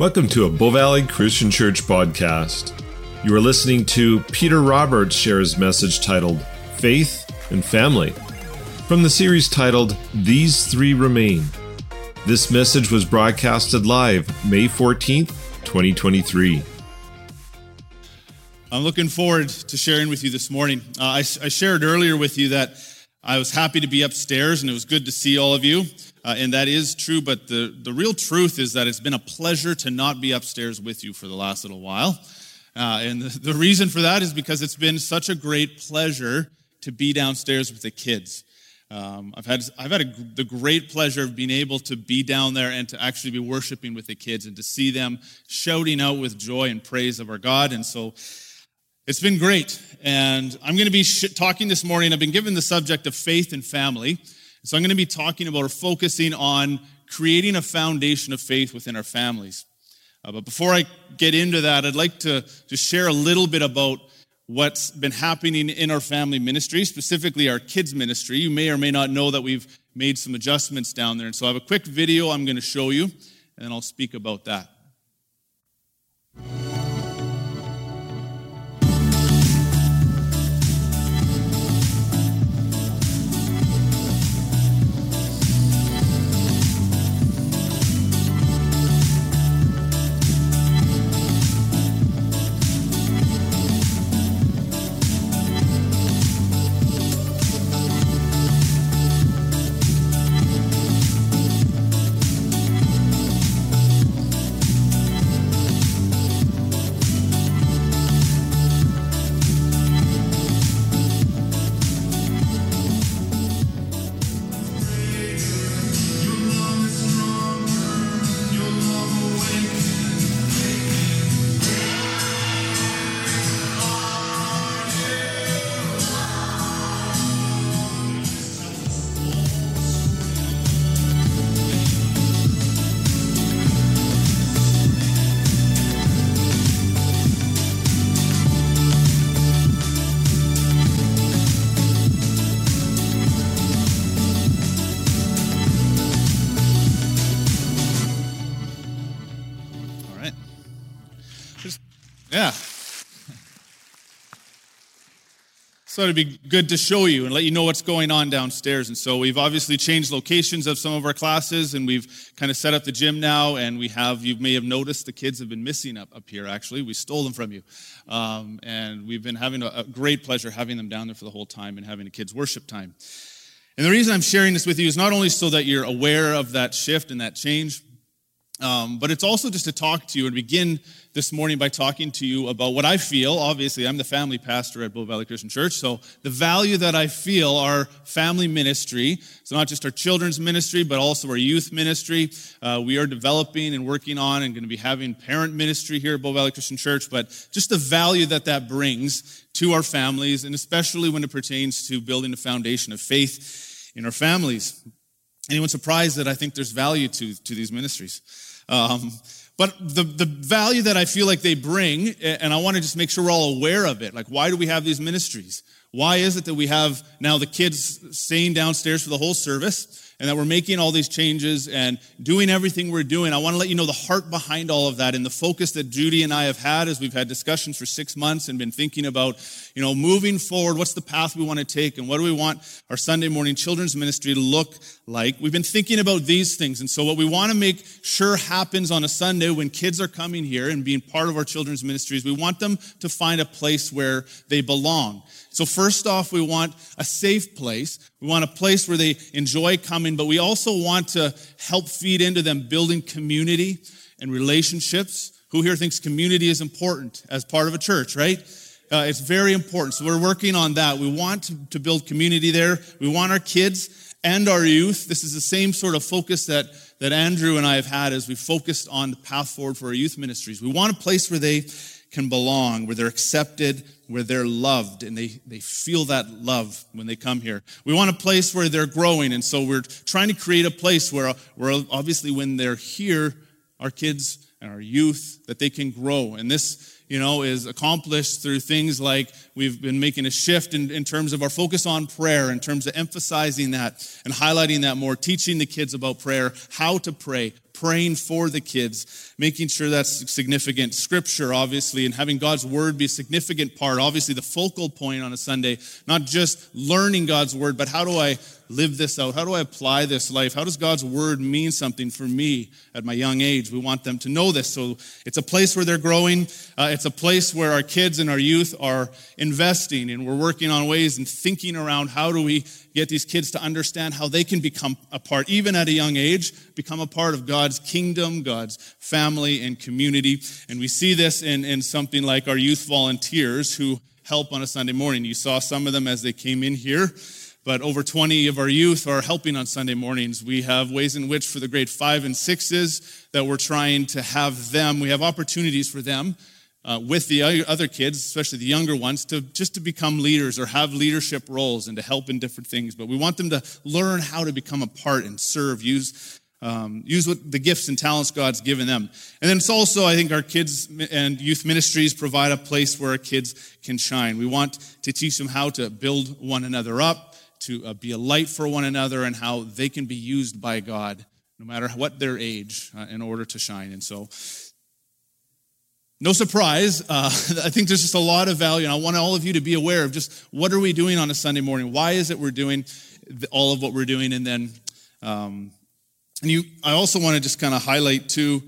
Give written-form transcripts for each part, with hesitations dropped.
Welcome to a Bow Valley Christian Church podcast. You are listening to Peter Roberts share his message titled Faith and Family from the series titled These Three Remain. This message was broadcasted live May 14th, 2023. I'm looking forward to sharing with you this morning. I shared earlier with you that I was happy to be upstairs and it was good to see all of you. And that is true, but the real truth is that it's been a pleasure to not be upstairs with you for the last little while. And the reason for that is because it's been such a great pleasure to be downstairs with the kids. I've had the great pleasure of being able to be down there and to actually be worshiping with the kids and to see them shouting out with joy and praise of our God. And so it's been great. And I'm going to be talking this morning. I've been given the subject of faith and family. So I'm going to be talking about or focusing on creating a foundation of faith within our families. But before I get into that, I'd like to just share a little bit about what's been happening in our family ministry, specifically our kids ministry. You may or may not know that we've made some adjustments down there. And so I have a quick video I'm going to show you, and then I'll speak about that. Yeah. So it'd be good to show you and let you know what's going on downstairs. And so we've obviously changed locations of some of our classes, and we've kind of set up the gym now, and you may have noticed the kids have been missing up here, actually. We stole them from you. And we've been having a great pleasure having them down there for the whole time and having a kids' worship time. And the reason I'm sharing this with you is not only so that you're aware of that shift and that change, but it's also just to talk to you and begin this morning by talking to you about what I feel. Obviously, I'm the family pastor at Bow Valley Christian Church, so the value that I feel our family ministry, so not just our children's ministry, but also our youth ministry. We are developing and working on and going to be having parent ministry here at Bow Valley Christian Church, but just the value that brings to our families, and especially when it pertains to building a foundation of faith in our families. Anyone surprised that I think there's value to these ministries? But the value that I feel like they bring, and I want to just make sure we're all aware of it. Like, why do we have these ministries? Why is it that we have now the kids staying downstairs for the whole service, and that we're making all these changes and doing everything we're doing? I want to let you know the heart behind all of that and the focus that Judy and I have had as we've had discussions for 6 months and been thinking about, moving forward, what's the path we want to take and what do we want our Sunday morning children's ministry to look like. We've been thinking about these things. And so what we want to make sure happens on a Sunday when kids are coming here and being part of our children's ministries, we want them to find a place where they belong. So first off, we want a safe place. We want a place where they enjoy coming, but we also want to help feed into them building community and relationships. Who here thinks community is important as part of a church, right? It's very important. So we're working on that. We want to build community there. We want our kids and our youth. This is the same sort of focus that Andrew and I have had as we focused on the path forward for our youth ministries. We want a place where they can belong, where they're accepted, where they're loved, and they feel that love when they come here. We want a place where they're growing, and so we're trying to create a place where obviously when they're here, our kids and our youth, that they can grow. And this is accomplished through things like we've been making a shift in terms of our focus on prayer, in terms of emphasizing that and highlighting that more, teaching the kids about prayer, how to pray, praying for the kids, making sure that's significant. Scripture, obviously, and having God's word be a significant part. Obviously, the focal point on a Sunday, not just learning God's word, but how do I live this out? How do I apply this life? How does God's word mean something for me at my young age? We want them to know this. So it's a place where they're growing. It's a place where our kids and our youth are investing, and we're working on ways and thinking around how do we get these kids to understand how they can become a part, even at a young age, become a part of God's kingdom, God's family and community. And we see this in something like our youth volunteers who help on a Sunday morning. You saw some of them as they came in here. But over 20 of our youth are helping on Sunday mornings. We have ways in which for the grade 5 and 6s that we're trying to have them. We have opportunities for them with the other kids, especially the younger ones, to become leaders or have leadership roles and to help in different things. But we want them to learn how to become a part and serve, use what the gifts and talents God's given them. And then it's also, I think, our kids and youth ministries provide a place where our kids can shine. We want to teach them how to build one another up, to be a light for one another, and how they can be used by God, no matter what their age, in order to shine. And so, no surprise, I think there's just a lot of value, and I want all of you to be aware of just what are we doing on a Sunday morning? Why is it we're doing all of what we're doing? And then, I also want to just kind of highlight too,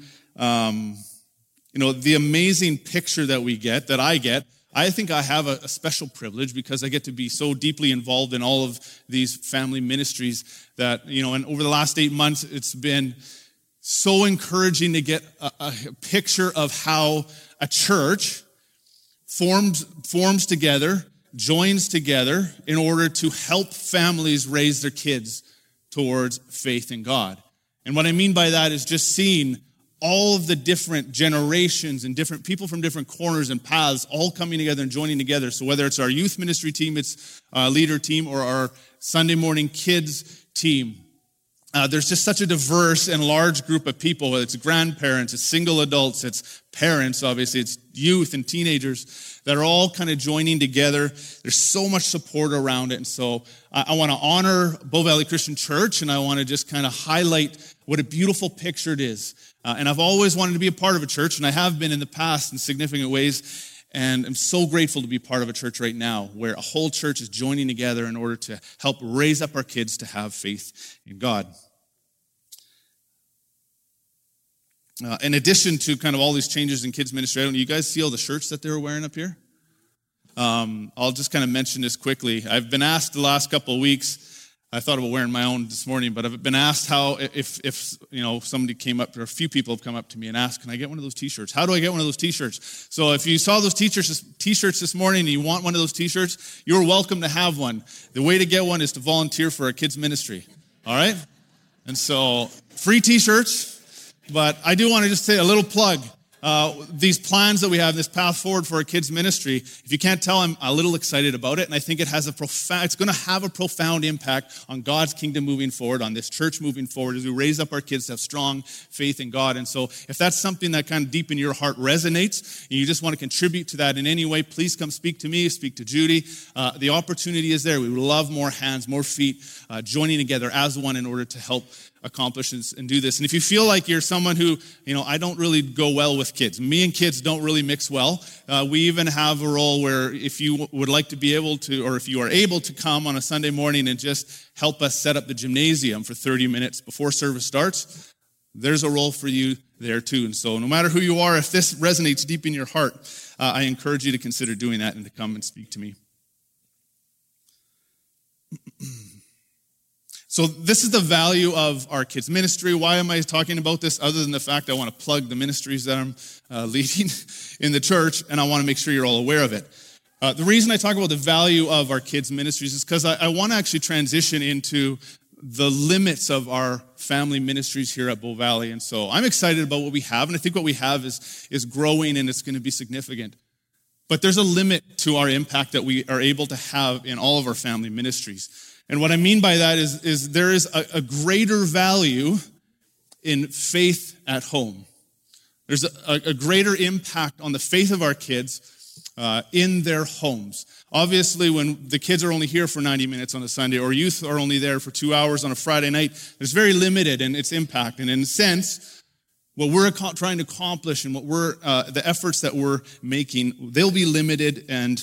the amazing picture that we get, that I get. I think I have a special privilege because I get to be so deeply involved in all of these family ministries that, and over the last 8 months, it's been so encouraging to get a picture of how a church forms together, joins together in order to help families raise their kids towards faith in God. And what I mean by that is just seeing all of the different generations and different people from different corners and paths all coming together and joining together. So whether it's our youth ministry team, it's a leader team, or our Sunday morning kids team, there's just such a diverse and large group of people. It's grandparents, it's single adults, it's parents, obviously, it's youth and teenagers that are all kind of joining together. There's so much support around it. And so I want to honor Bow Valley Christian Church, and I want to just kind of highlight what a beautiful picture it is. And I've always wanted to be a part of a church, and I have been in the past in significant ways. And I'm so grateful to be part of a church right now where a whole church is joining together in order to help raise up our kids to have faith in God. In addition to kind of all these changes in kids ministry, you guys see all the shirts that they were wearing up here? I'll just kind of mention this quickly. I've been asked the last couple of weeks, I thought about wearing my own this morning, but I've been asked how, if somebody came up, or a few people have come up to me and asked, can I get one of those t-shirts? How do I get one of those t-shirts? So if you saw those t-shirts this morning and you want one of those t-shirts, you're welcome to have one. The way to get one is to volunteer for our kids ministry, all right? And so, free t-shirts, but I do want to just say a little plug. These plans that we have, this path forward for our kids ministry, if you can't tell, I'm a little excited about it, and I think it's going to have a profound impact on God's kingdom moving forward, on this church moving forward, as we raise up our kids to have strong faith in God. And so if that's something that kind of deep in your heart resonates, and you just want to contribute to that in any way, please come speak to me, speak to Judy. The opportunity is there. We would love more hands, more feet, joining together as one in order to help accomplish and do this. And if you feel like you're someone who, I don't really go well with kids. Me and kids don't really mix well. We even have a role where if you would like to be able to, or if you are able to come on a Sunday morning and just help us set up the gymnasium for 30 minutes before service starts, there's a role for you there too. And so no matter who you are, if this resonates deep in your heart, I encourage you to consider doing that and to come and speak to me. So this is the value of our kids' ministry. Why am I talking about this other than the fact I want to plug the ministries that I'm leading in the church, and I want to make sure you're all aware of it. The reason I talk about the value of our kids' ministries is because I want to actually transition into the limits of our family ministries here at Bow Valley. And so I'm excited about what we have, and I think what we have is growing, and it's going to be significant. But there's a limit to our impact that we are able to have in all of our family ministries. And what I mean by that is there is a greater value in faith at home. There's a greater impact on the faith of our kids in their homes. Obviously, when the kids are only here for 90 minutes on a Sunday, or youth are only there for 2 hours on a Friday night, there's very limited in its impact. And in a sense, what we're trying to accomplish and what we're the efforts that we're making, they'll be limited and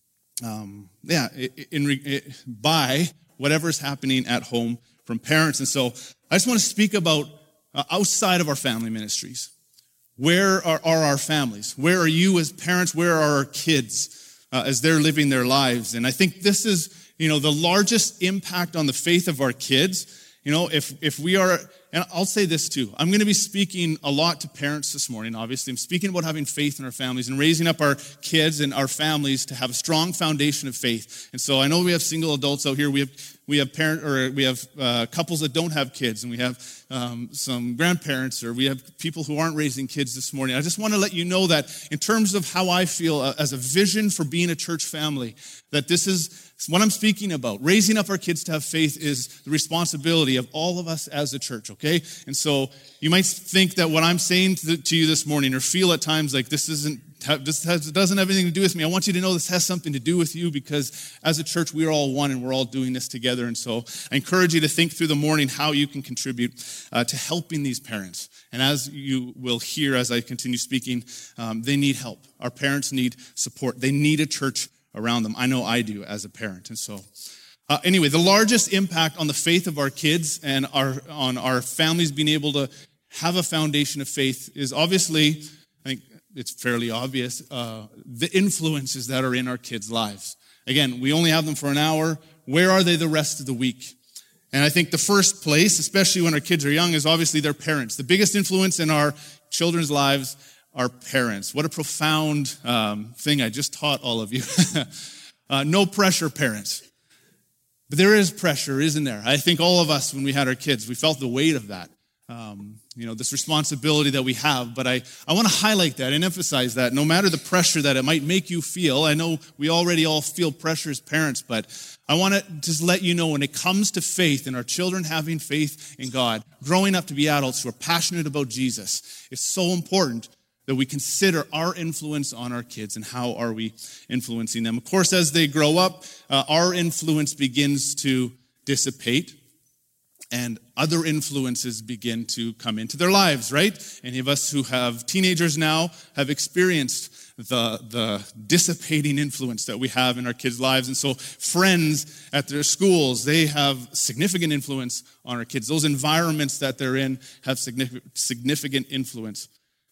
by whatever's happening at home from parents. And so I just want to speak about outside of our family ministries. Where are our families? Where are you as parents? Where are our kids as they're living their lives? And I think this is, the largest impact on the faith of our kids. If we are, and I'll say this too, I'm going to be speaking a lot to parents this morning, obviously. I'm speaking about having faith in our families and raising up our kids and our families to have a strong foundation of faith. And so I know we have single adults out here. We have couples that don't have kids, and we have some grandparents, or we have people who aren't raising kids this morning. I just want to let you know that in terms of how I feel as a vision for being a church family, that this is what I'm speaking about. Raising up our kids to have faith is the responsibility of all of us as a church, okay? And so you might think that what I'm saying to you this morning, or feel at times like this doesn't have anything to do with me. I want you to know this has something to do with you, because as a church, we are all one and we're all doing this together. And so I encourage you to think through the morning how you can contribute to helping these parents. And as you will hear as I continue speaking, they need help. Our parents need support. They need a church around them. I know I do as a parent. And so anyway, the largest impact on the faith of our kids and on our families being able to have a foundation of faith is obviously, I think it's fairly obvious, the influences that are in our kids' lives. Again, we only have them for an hour. Where are they the rest of the week? And I think the first place, especially when our kids are young, is obviously their parents. The biggest influence in our children's lives are parents. What a profound thing I just taught all of you. No pressure, parents. But there is pressure, isn't there? I think all of us, when we had our kids, we felt the weight of that. This responsibility that we have. But I want to highlight that and emphasize that no matter the pressure that it might make you feel, I know we already all feel pressure as parents, but I want to just let you know when it comes to faith and our children having faith in God, growing up to be adults who are passionate about Jesus, it's so important that we consider our influence on our kids and how are we influencing them. Of course, as they grow up, our influence begins to dissipate and other influences begin to come into their lives, right? Any of us who have teenagers now have experienced the dissipating influence that we have in our kids' lives. And so friends at their schools, they have significant influence on our kids. Those environments that they're in have significant influence.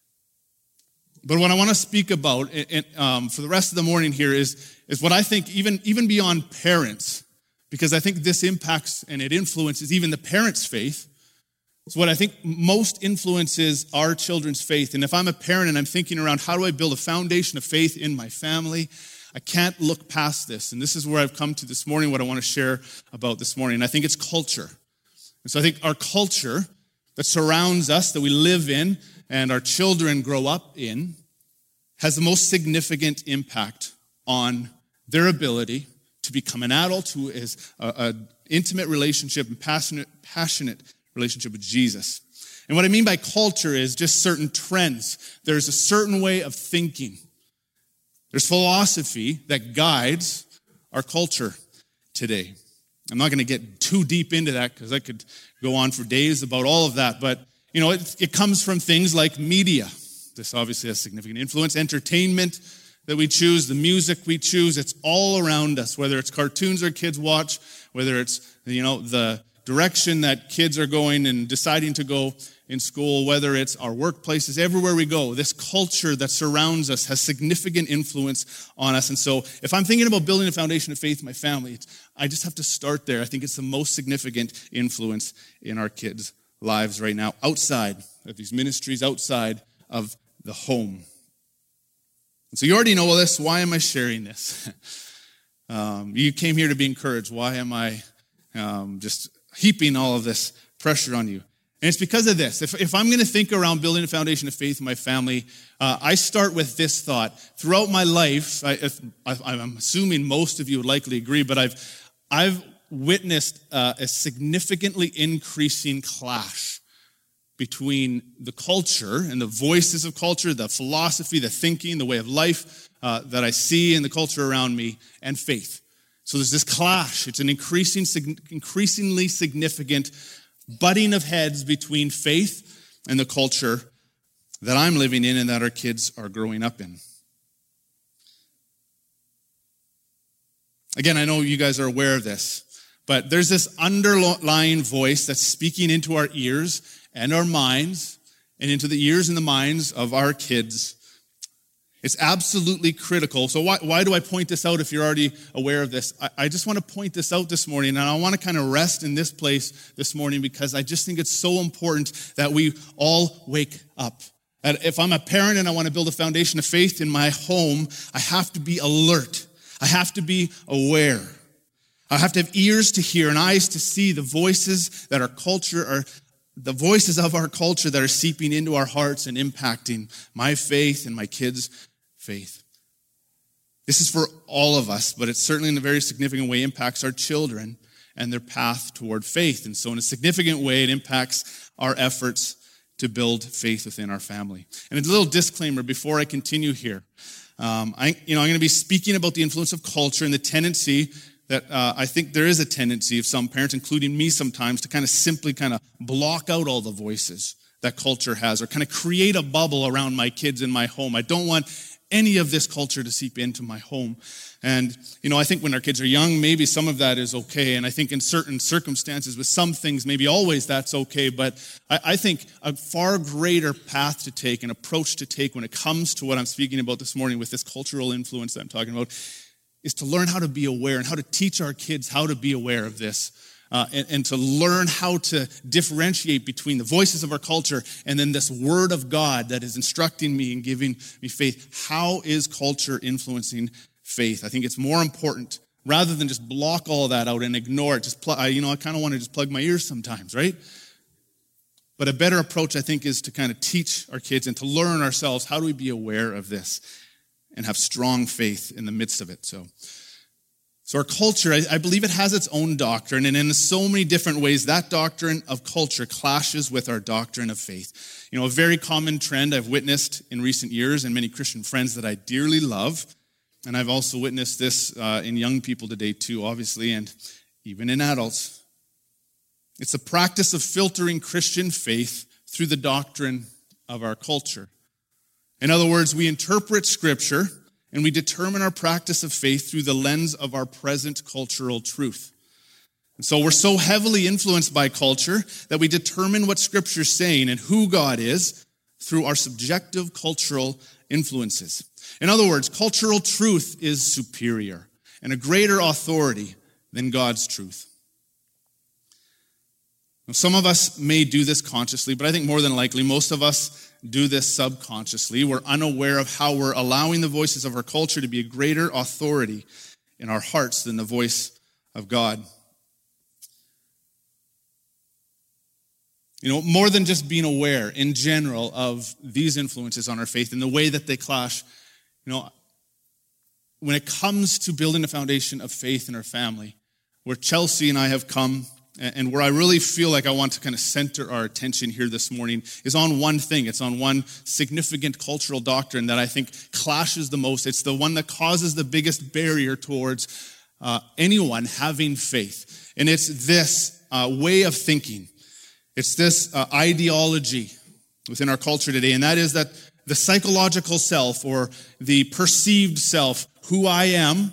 But what I want to speak about for the rest of the morning here is what I think even beyond parents, because I think this impacts and it influences even the parents' faith. It's what I think most influences our children's faith. And if I'm a parent and I'm thinking around how do I build a foundation of faith in my family, I can't look past this. And this is where I've come to this morning, what I want to share about this morning. And I think it's culture. And so I think our culture that surrounds us, that we live in, and our children grow up in, has the most significant impact on their ability to become an adult who is an intimate relationship and passionate relationship with Jesus. And what I mean by culture is just certain trends. There's a certain way of thinking. There's philosophy that guides our culture today. I'm not going to get too deep into that because I could go on for days about all of that. But, it comes from things like media. This obviously has significant influence. Entertainment that we choose, the music we choose, it's all around us, whether it's cartoons our kids watch, whether it's, the direction that kids are going and deciding to go in school, whether it's our workplaces, everywhere we go, this culture that surrounds us has significant influence on us. And so if I'm thinking about building a foundation of faith in my family, I just have to start there. I think it's the most significant influence in our kids' lives right now, outside of these ministries, outside of the home. So you already know all this. Why am I sharing this? You came here to be encouraged. Why am I just heaping all of this pressure on you? And it's because of this. If I'm going to think around building a foundation of faith in my family, I start with this thought. Throughout my life, I'm assuming most of you would likely agree, but I've witnessed a significantly increasing clash between the culture and the voices of culture, the philosophy, the thinking, the way of life that I see in the culture around me, and faith. So there's this clash. It's an increasingly significant butting of heads between faith and the culture that I'm living in and that our kids are growing up in. Again, I know you guys are aware of this, but there's this underlying voice that's speaking into our ears and our minds and into the ears and the minds of our kids. It's absolutely critical. So why do I point this out if you're already aware of this? I just want to point this out this morning, and I want to kind of rest in this place this morning because I just think it's so important that we all wake up. And if I'm a parent and I want to build a foundation of faith in my home, I have to be alert. I have to be aware. I have to have ears to hear and eyes to see the voices that our culture are, the voices of our culture that are seeping into our hearts and impacting my faith and my kids' faith. This is for all of us, but it certainly in a very significant way impacts our children and their path toward faith. And so in a significant way, it impacts our efforts to build faith within our family. And a little disclaimer before I continue here. I'm going to be speaking about the influence of culture and the tendency that I think there is a tendency of some parents, including me sometimes, to kind of simply kind of block out all the voices that culture has or kind of create a bubble around my kids in my home. I don't want any of this culture to seep into my home. And, I think when our kids are young, maybe some of that is okay. And I think in certain circumstances with some things, maybe always that's okay. But I think a far greater path to take, an approach to take when it comes to what I'm speaking about this morning with this cultural influence that I'm talking about, is to learn how to be aware and how to teach our kids how to be aware of this. And to learn how to differentiate between the voices of our culture and then this word of God that is instructing me and giving me faith. How is culture influencing faith? I think it's more important rather than just block all that out and ignore it. I kind of want to just plug my ears sometimes, right? But a better approach, I think, is to kind of teach our kids and to learn ourselves how do we be aware of this and have strong faith in the midst of it. So our culture, I believe it has its own doctrine, and in so many different ways, that doctrine of culture clashes with our doctrine of faith. A very common trend I've witnessed in recent years and many Christian friends that I dearly love, and I've also witnessed this in young people today too, obviously, and even in adults. It's the practice of filtering Christian faith through the doctrine of our culture. In other words, we interpret Scripture and we determine our practice of faith through the lens of our present cultural truth. And so we're so heavily influenced by culture that we determine what Scripture's saying and who God is through our subjective cultural influences. In other words, cultural truth is superior and a greater authority than God's truth. Now, some of us may do this consciously, but I think more than likely most of us do this subconsciously. We're unaware of how we're allowing the voices of our culture to be a greater authority in our hearts than the voice of God. More than just being aware in general of these influences on our faith and the way that they clash, when it comes to building a foundation of faith in our family, where Chelsea and I have come and where I really feel like I want to kind of center our attention here this morning is on one thing. It's on one significant cultural doctrine that I think clashes the most. It's the one that causes the biggest barrier towards anyone having faith. And it's this way of thinking. It's this ideology within our culture today. And that is that the psychological self or the perceived self, who I am,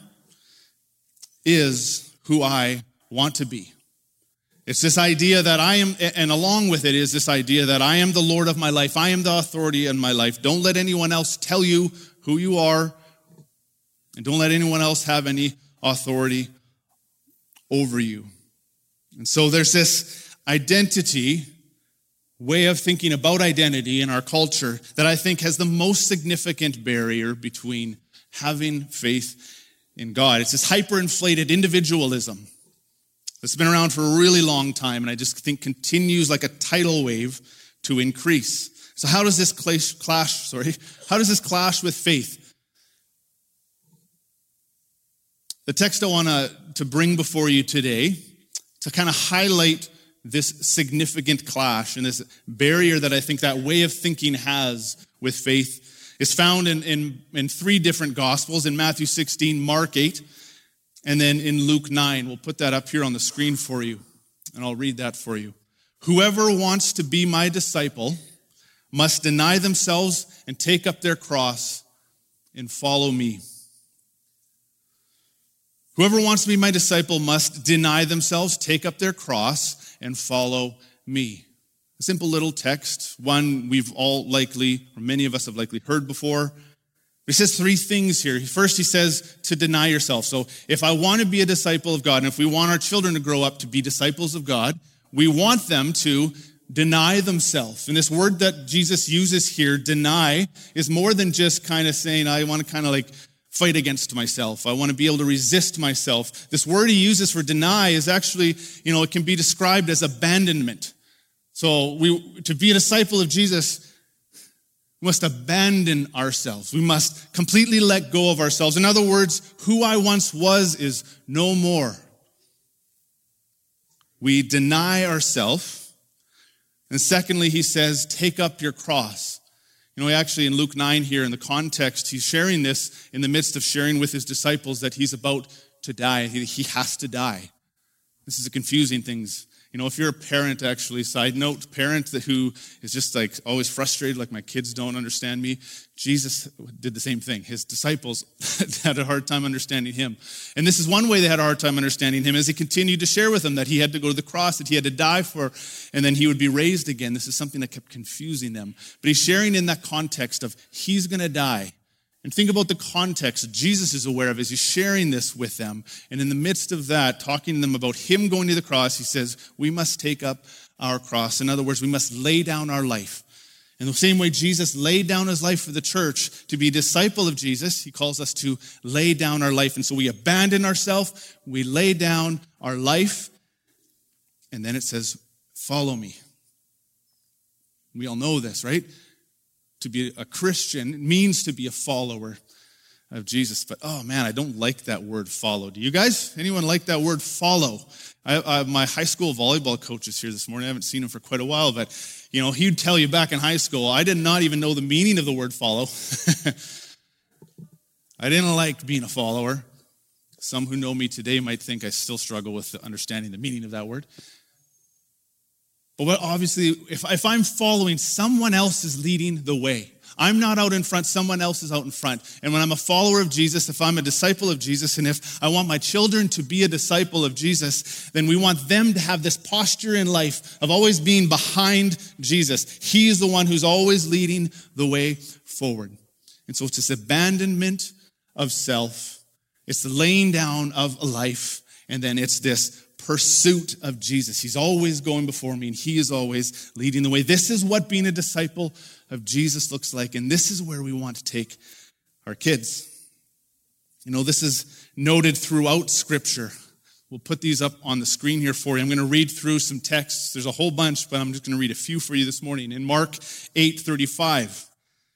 is who I want to be. It's this idea that I am, and along with it is this idea that I am the Lord of my life. I am the authority in my life. Don't let anyone else tell you who you are, and don't let anyone else have any authority over you. And so there's this identity, way of thinking about identity in our culture that I think has the most significant barrier between having faith in God. It's this hyperinflated individualism. It's been around for a really long time, and I just think continues like a tidal wave to increase. So how does this clash with faith? The text I want to bring before you today to kind of highlight this significant clash and this barrier that I think that way of thinking has with faith is found in three different Gospels, in Matthew 16, Mark 8, and then in Luke 9. We'll put that up here on the screen for you, and I'll read that for you. Whoever wants to be my disciple must deny themselves and take up their cross and follow me. Whoever wants to be my disciple must deny themselves, take up their cross, and follow me. A simple little text, one we've all likely, or many of us have likely heard before. He says three things here. First, he says to deny yourself. So if I want to be a disciple of God, and if we want our children to grow up to be disciples of God, we want them to deny themselves. And this word that Jesus uses here, deny, is more than just kind of saying, I want to kind of like fight against myself. I want to be able to resist myself. This word he uses for deny is actually, it can be described as abandonment. So to be a disciple of Jesus, we must abandon ourselves. We must completely let go of ourselves. In other words, who I once was is no more. We deny ourselves. And secondly, he says, take up your cross. Actually in Luke 9 here, in the context, he's sharing this in the midst of sharing with his disciples that he's about to die. He has to die. This is a confusing thing. If you're a parent, actually, side note, parent who is just like always frustrated, like my kids don't understand me, Jesus did the same thing. His disciples had a hard time understanding him. And this is one way they had a hard time understanding him, as he continued to share with them that he had to go to the cross, that he had to die for, and then he would be raised again. This is something that kept confusing them. But he's sharing in that context of he's going to die. And think about the context Jesus is aware of as he's sharing this with them. And in the midst of that, talking to them about him going to the cross, he says, we must take up our cross. In other words, we must lay down our life. In the same way Jesus laid down his life for the church, to be a disciple of Jesus, he calls us to lay down our life. And so we abandon ourselves, we lay down our life, and then it says, follow me. We all know this, right? To be a Christian means to be a follower of Jesus. But, oh man, I don't like that word follow. Do you guys? Anyone like that word follow? My high school volleyball coach is here this morning. I haven't seen him for quite a while, but, he'd tell you back in high school, I did not even know the meaning of the word follow. I didn't like being a follower. Some who know me today might think I still struggle with understanding the meaning of that word. But obviously, if I'm following, someone else is leading the way. I'm not out in front, someone else is out in front. And when I'm a follower of Jesus, if I'm a disciple of Jesus, and if I want my children to be a disciple of Jesus, then we want them to have this posture in life of always being behind Jesus. He is the one who's always leading the way forward. And so it's this abandonment of self. It's the laying down of a life. And then it's this pursuit of Jesus. He's always going before me, and he is always leading the way. This is what being a disciple of Jesus looks like, and this is where we want to take our kids. This is noted throughout Scripture. We'll put these up on the screen here for you. I'm going to read through some texts. There's a whole bunch, but I'm just going to read a few for you this morning. In Mark 8:35,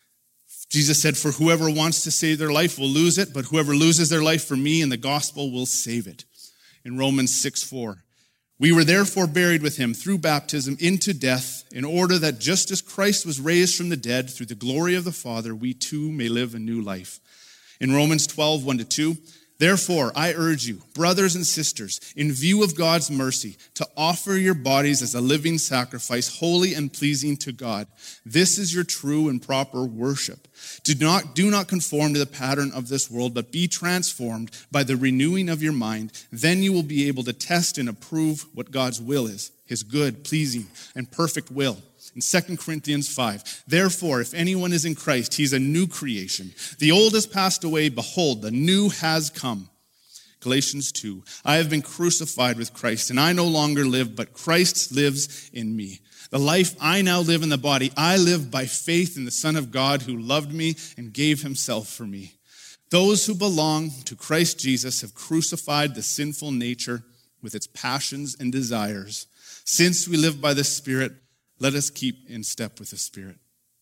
Jesus said, "For whoever wants to save their life will lose it, but whoever loses their life for me and the gospel will save it." In Romans 6:4, "We were therefore buried with him through baptism into death, in order that just as Christ was raised from the dead through the glory of the Father, we too may live a new life." In Romans 12:1-2, "Therefore, I urge you, brothers and sisters, in view of God's mercy, to offer your bodies as a living sacrifice, holy and pleasing to God. This is your true and proper worship. Do not conform to the pattern of this world, but be transformed by the renewing of your mind. Then you will be able to test and approve what God's will is, his good, pleasing, and perfect will." In 2 Corinthians 5, "Therefore, if anyone is in Christ, he's a new creation. The old has passed away. Behold, the new has come." Galatians 2, "I have been crucified with Christ, and I no longer live, but Christ lives in me. The life I now live in the body, I live by faith in the Son of God who loved me and gave himself for me. Those who belong to Christ Jesus have crucified the sinful nature with its passions and desires. Since we live by the Spirit, let us keep in step with the Spirit."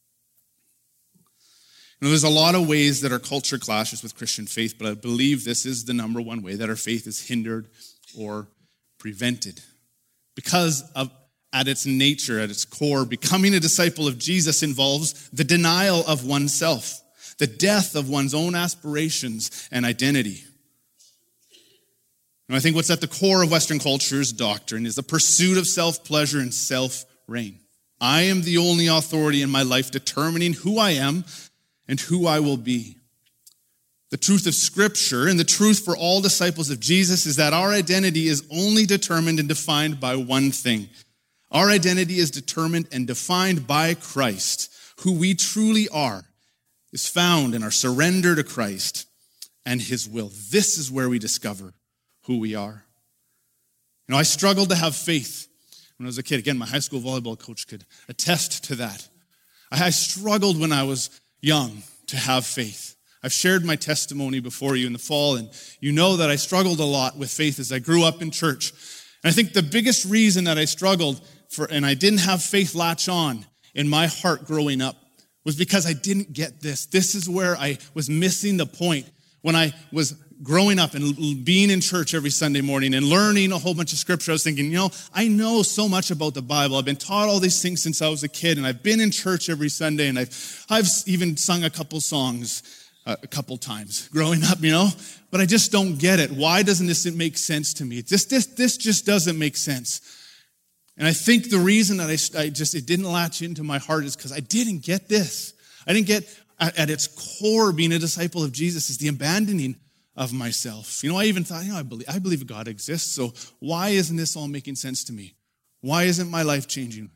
There's a lot of ways that our culture clashes with Christian faith, but I believe this is the number one way that our faith is hindered or prevented. Because at its nature, at its core, becoming a disciple of Jesus involves the denial of oneself, the death of one's own aspirations and identity. And I think what's at the core of Western culture's doctrine is the pursuit of self-pleasure and self-reign. I am the only authority in my life determining who I am and who I will be. The truth of Scripture and the truth for all disciples of Jesus is that our identity is only determined and defined by one thing. Our identity is determined and defined by Christ. Who we truly are is found in our surrender to Christ and his will. This is where we discover who we are. You know, I struggled to have faith when I was a kid. Again, my high school volleyball coach could attest to that. I struggled when I was young to have faith. I've shared my testimony before you in the fall, and you know that I struggled a lot with faith as I grew up in church. And I think the biggest reason that I struggled and I didn't have faith latch on in my heart growing up was because I didn't get this. This is where I was missing the point. When I was growing up and being in church every Sunday morning and learning a whole bunch of scripture, I was thinking, you know, I know so much about the Bible. I've been taught all these things since I was a kid, and I've been in church every Sunday, and I've even sung a couple songs a couple times growing up, you know, but I just don't get it. Why doesn't this make sense to me? This just doesn't make sense. And I think the reason that it didn't latch into my heart is because I didn't get this. I didn't get at its core, being a disciple of Jesus is the abandoning of myself. You know, I even thought, you know, I believe God exists, so why isn't this all making sense to me? Why isn't my life changing?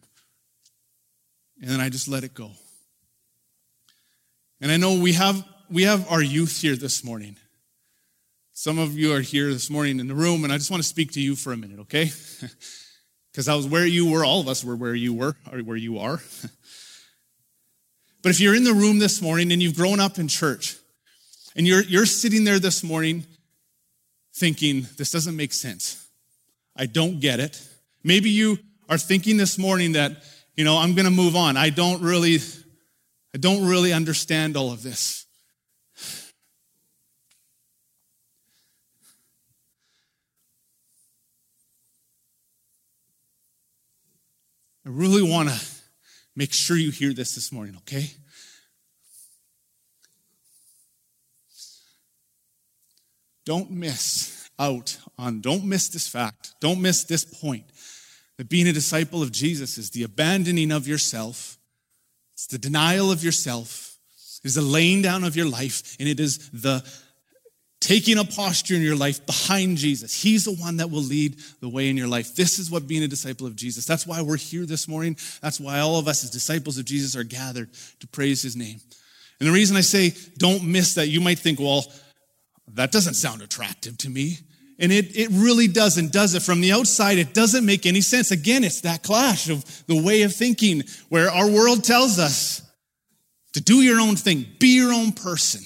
And then I just let it go. And I know we have our youth here this morning. Some of you are here this morning in the room, and I just want to speak to you for a minute, okay? Because I was where you were, all of us were where you were, or where you are. But if you're in the room this morning and you've grown up in church, and you're sitting there this morning thinking, this doesn't make sense. I don't get it. Maybe you are thinking this morning that, you know, I'm going to move on. I don't really understand all of this. I really want to make sure you hear this morning, okay? Don't miss this fact. Don't miss this point. That being a disciple of Jesus is the abandoning of yourself. It's the denial of yourself. It is the laying down of your life. And it is the taking a posture in your life behind Jesus. He's the one that will lead the way in your life. This is what being a disciple of Jesus. That's why we're here this morning. That's why all of us as disciples of Jesus are gathered to praise his name. And the reason I say don't miss that, you might think, well, that doesn't sound attractive to me. And it really doesn't, does it? From the outside, it doesn't make any sense. Again, it's that clash of the way of thinking where our world tells us to do your own thing, be your own person.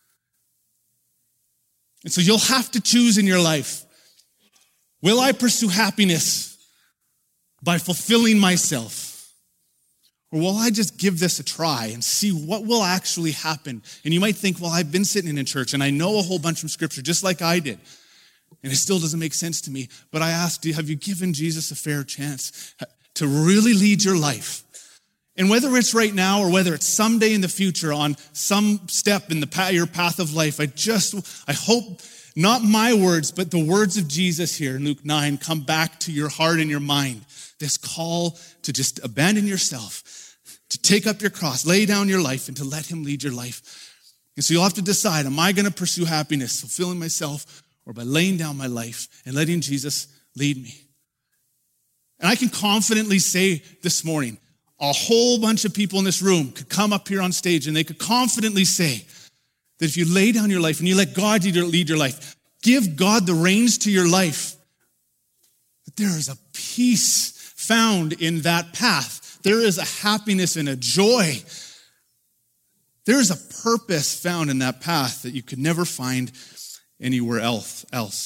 And so you'll have to choose in your life. Will I pursue happiness by fulfilling myself? Or will I just give this a try and see what will actually happen? And you might think, well, I've been sitting in church and I know a whole bunch from Scripture just like I did. And it still doesn't make sense to me. But I ask, have you given Jesus a fair chance to really lead your life? And whether it's right now or whether it's someday in the future on some step in your path of life, I hope not my words, but the words of Jesus here in Luke 9 come back to your heart and your mind. This call to just abandon yourself, to take up your cross, lay down your life, and to let him lead your life. And so you'll have to decide, am I going to pursue happiness, fulfilling myself, or by laying down my life and letting Jesus lead me? And I can confidently say this morning, a whole bunch of people in this room could come up here on stage and they could confidently say that if you lay down your life and you let God lead your life, give God the reins to your life, that there is a peace found in that path. There is a happiness and a joy. There is a purpose found in that path that you could never find anywhere else.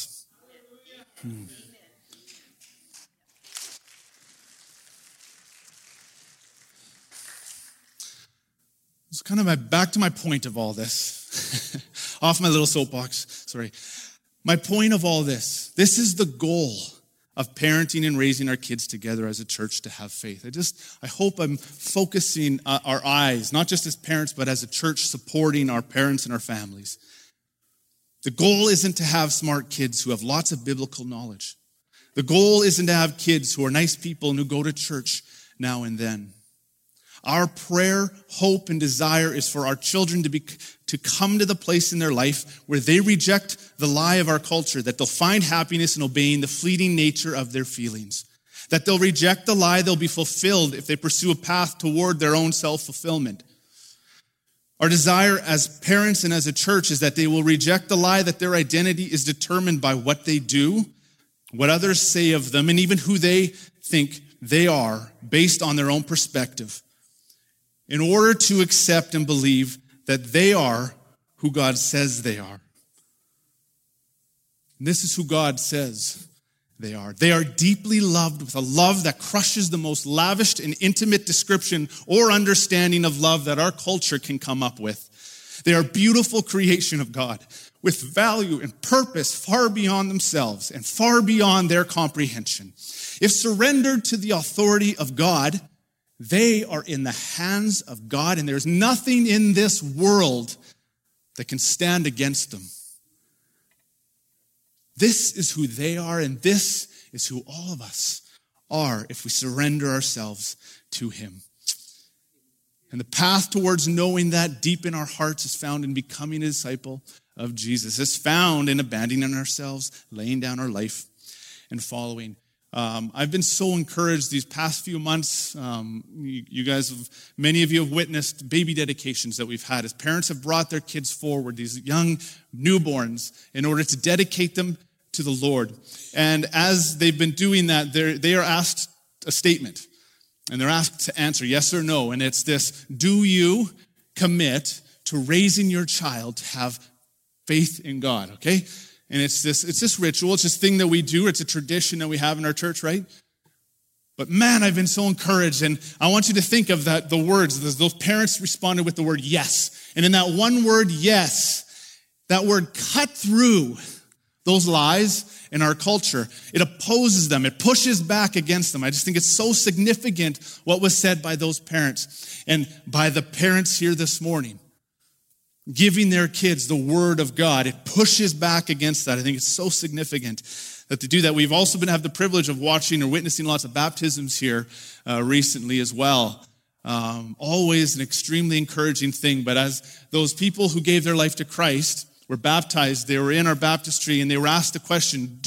It's kind of back to my point of all this. Off my little soapbox, sorry. My point of all this is the goal of parenting and raising our kids together as a church to have faith. I hope I'm focusing our eyes, not just as parents, but as a church supporting our parents and our families. The goal isn't to have smart kids who have lots of biblical knowledge. The goal isn't to have kids who are nice people and who go to church now and then. Our prayer, hope, and desire is for our children to come to the place in their life where they reject the lie of our culture, that they'll find happiness in obeying the fleeting nature of their feelings, that they'll reject the lie they'll be fulfilled if they pursue a path toward their own self-fulfillment. Our desire as parents and as a church is that they will reject the lie that their identity is determined by what they do, what others say of them, and even who they think they are based on their own perspective, in order to accept and believe that they are who God says they are. And this is who God says they are. They are deeply loved with a love that crushes the most lavish and intimate description or understanding of love that our culture can come up with. They are beautiful creation of God with value and purpose far beyond themselves and far beyond their comprehension. If surrendered to the authority of God, they are in the hands of God, and there's nothing in this world that can stand against them. This is who they are, and this is who all of us are if we surrender ourselves to Him. And the path towards knowing that deep in our hearts is found in becoming a disciple of Jesus. It's found in abandoning ourselves, laying down our life, and following. I've been so encouraged these past few months. You guys, many of you have witnessed baby dedications that we've had as parents have brought their kids forward, these young newborns, in order to dedicate them to the Lord. And as they've been doing that, they are asked a statement, and they're asked to answer yes or no. And it's this: do you commit to raising your child to have faith in God? Okay. And it's this ritual, it's this thing that we do, it's a tradition that we have in our church, right? But man, I've been so encouraged, and I want you to think of that, the words, those parents responded with the word yes. And in that one word, yes, that word cut through those lies in our culture. It opposes them, it pushes back against them. I just think it's so significant what was said by those parents and by the parents here this morning. Giving their kids the word of God, it pushes back against that. I think it's so significant that to do that. We've also have the privilege of watching or witnessing lots of baptisms here recently as well. Always an extremely encouraging thing. But as those people who gave their life to Christ were baptized, they were in our baptistry, and they were asked the question,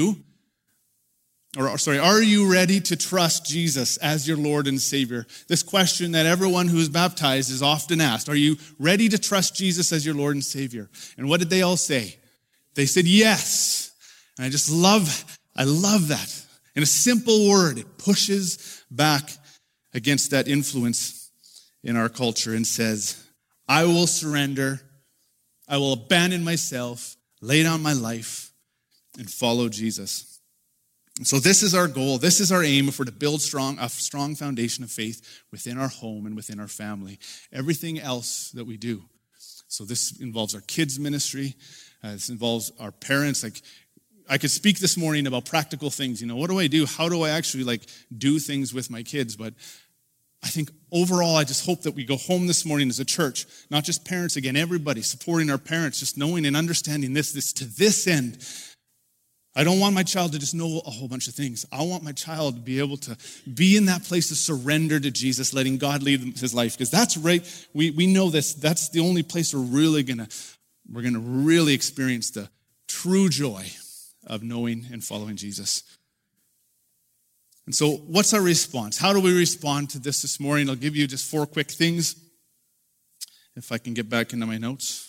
are you ready to trust Jesus as your Lord and Savior? This question that everyone who is baptized is often asked. Are you ready to trust Jesus as your Lord and Savior? And what did they all say? They said yes. And I love that. In a simple word, it pushes back against that influence in our culture and says, I will surrender, I will abandon myself, lay down my life, and follow Jesus. So this is our goal. This is our aim if we're to build a strong foundation of faith within our home and within our family. Everything else that we do. So this involves our kids' ministry. This involves our parents. Like, I could speak this morning about practical things. What do I do? How do I actually do things with my kids? But I think overall, I just hope that we go home this morning as a church, not just parents, again, everybody supporting our parents, just knowing and understanding this to this end. I don't want my child to just know a whole bunch of things. I want my child to be able to be in that place of surrender to Jesus, letting God lead his life. Because that's right, we know this. That's the only place we're gonna really experience the true joy of knowing and following Jesus. And so what's our response? How do we respond to this morning? I'll give you just 4 quick things, if I can get back into my notes.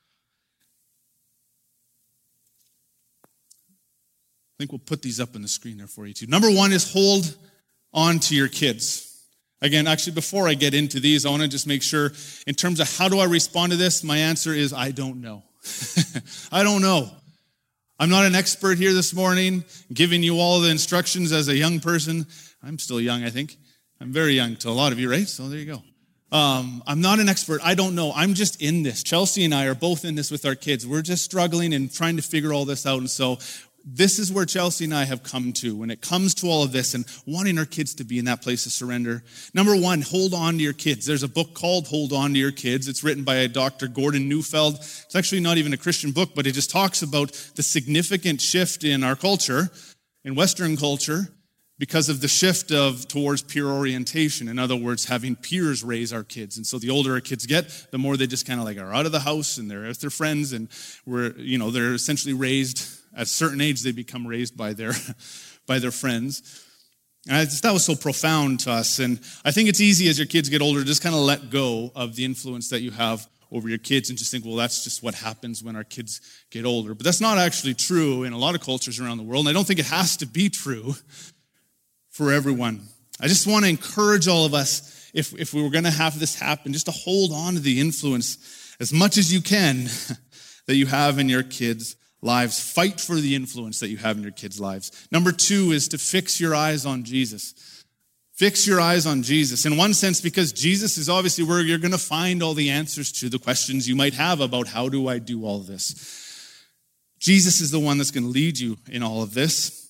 I think we'll put these up on the screen there for you too. Number 1 is hold on to your kids. Again, actually, before I get into these, I want to just make sure, in terms of how do I respond to this, my answer is I don't know. I don't know. I'm not an expert here this morning, giving you all the instructions as a young person. I'm still young, I think. I'm very young to a lot of you, right? So there you go. I'm not an expert. I don't know. I'm just in this. Chelsea and I are both in this with our kids. We're just struggling and trying to figure all this out. And so this is where Chelsea and I have come to when it comes to all of this and wanting our kids to be in that place of surrender. Number 1, hold on to your kids. There's a book called Hold On to Your Kids. It's written by Dr. Gordon Neufeld. It's actually not even a Christian book, but it just talks about the significant shift in our culture, in Western culture, because of the shift towards peer orientation. In other words, having peers raise our kids. And so the older our kids get, the more they just kind of like are out of the house and they're with their friends, and they're essentially raised at a certain age. They become raised by their friends. And that was so profound to us. And I think it's easy as your kids get older to just kind of let go of the influence that you have over your kids and just think, well, that's just what happens when our kids get older. But that's not actually true in a lot of cultures around the world. And I don't think it has to be true for everyone. I just want to encourage all of us, if we were going to have this happen, just to hold on to the influence as much as you can that you have in your kids' lives. Fight for the influence that you have in your kids' lives. Number 2 is to fix your eyes on Jesus. Fix your eyes on Jesus. In one sense, because Jesus is obviously where you're going to find all the answers to the questions you might have about how do I do all this. Jesus is the one that's going to lead you in all of this.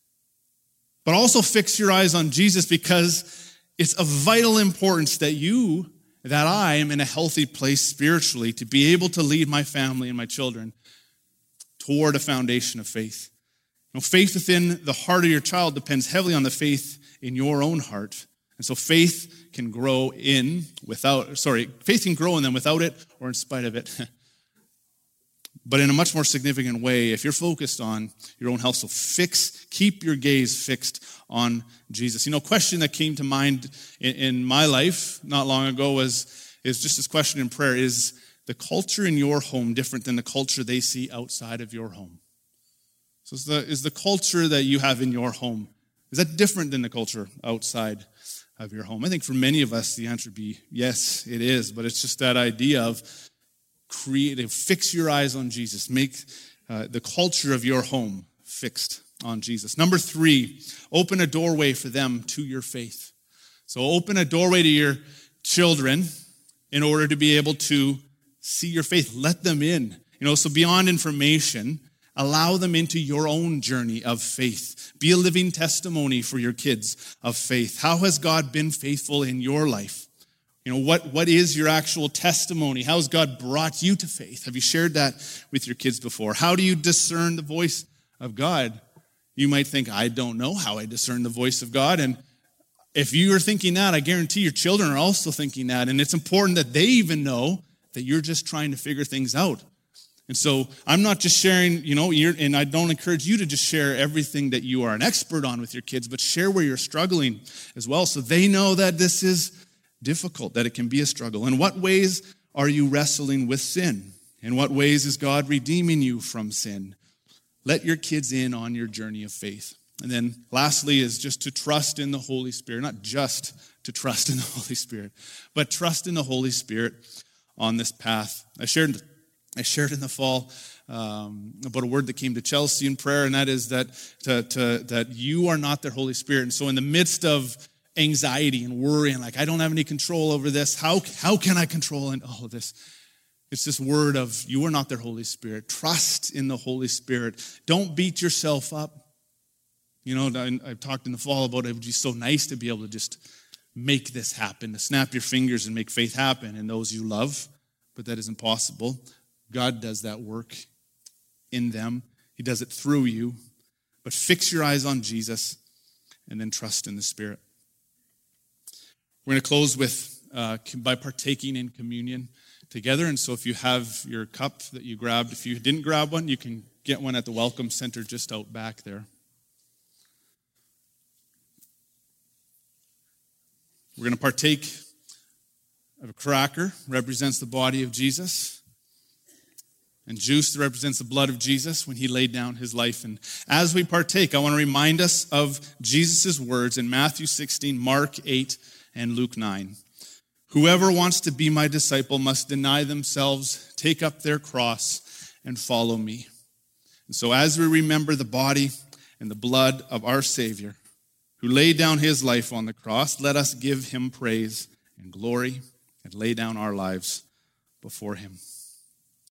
But also fix your eyes on Jesus because it's of vital importance that I am in a healthy place spiritually to be able to lead my family and my children toward a foundation of faith. Faith within the heart of your child depends heavily on the faith in your own heart. And so faith can grow in them without it or in spite of it. But in a much more significant way, if you're focused on your own health, so keep your gaze fixed on Jesus. A question that came to mind in my life not long ago is just this question in prayer: is the culture in your home different than the culture they see outside of your home? So is the culture that you have in your home, is that different than the culture outside of your home? I think for many of us, the answer would be yes, it is. But it's just that idea of fix your eyes on Jesus. Make the culture of your home fixed on Jesus. Number 3, open a doorway for them to your faith. So open a doorway to your children in order to be able to see your faith. Let them in. So beyond information, allow them into your own journey of faith. Be a living testimony for your kids of faith. How has God been faithful in your life? What is your actual testimony? How has God brought you to faith? Have you shared that with your kids before? How do you discern the voice of God? You might think, I don't know how I discern the voice of God. And if you are thinking that, I guarantee your children are also thinking that. And it's important that they even know that you're just trying to figure things out. And so I'm not just sharing, and I don't encourage you to just share everything that you are an expert on with your kids, but share where you're struggling as well, so they know that this is difficult, that it can be a struggle. In what ways are you wrestling with sin? In what ways is God redeeming you from sin? Let your kids in on your journey of faith. And then lastly is just to trust in the Holy Spirit, not just to trust in the Holy Spirit, but trust in the Holy Spirit on this path. I shared in the fall about a word that came to Chelsea in prayer, and that is that you are not their Holy Spirit. And so in the midst of anxiety and worry and I don't have any control over this, how can I control all of this? It's this word of you are not their Holy Spirit. Trust in the Holy Spirit. Don't beat yourself up. I've talked in the fall about it would be so nice to be able to just make this happen, to snap your fingers and make faith happen in those you love, but that isn't possible. God does that work in them. He does it through you. But fix your eyes on Jesus and then trust in the Spirit. We're going to close by partaking in communion together. And so if you have your cup that you grabbed, if you didn't grab one, you can get one at the Welcome Center just out back there. We're going to partake of a cracker, represents the body of Jesus, and juice that represents the blood of Jesus when he laid down his life. And as we partake, I want to remind us of Jesus' words in Matthew 16, Mark 8, and Luke 9. Whoever wants to be my disciple must deny themselves, take up their cross, and follow me. And so as we remember the body and the blood of our Savior, who laid down his life on the cross, let us give him praise and glory and lay down our lives before him.